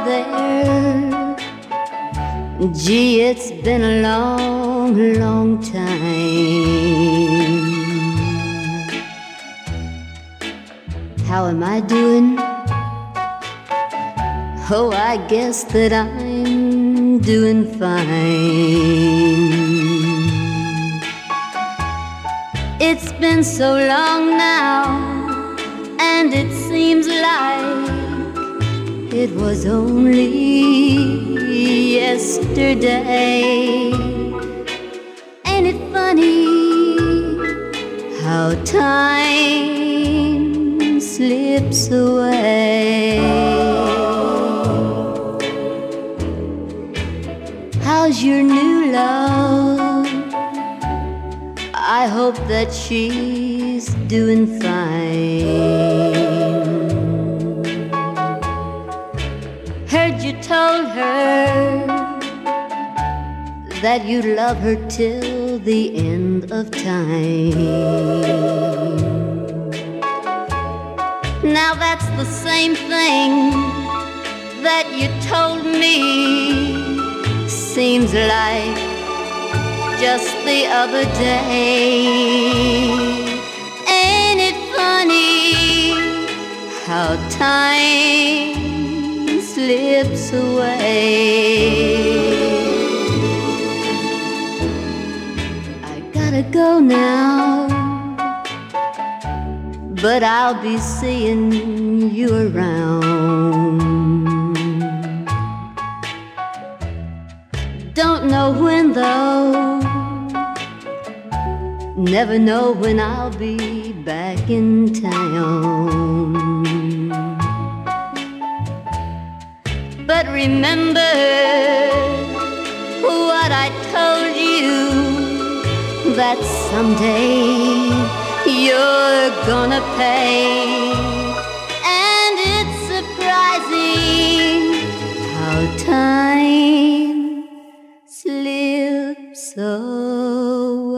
there? Gee, it's been a long, long time. How am I doing? Oh, I guess that I'm doing fine. It's been so long now, and it seems like it was only yesterday. Ain't it funny how time slips away? How's your new love? I hope that she's doing fine. Heard you told her that you love her till the end of time. Now that's the same thing that you told me. Seems like just the other day. Ain't it funny how time slips away? I gotta go now, but I'll be seeing you around. Don't know when though, never know when I'll be back in town. But remember what I told you, that someday you're gonna pay. And it's surprising how time slips away.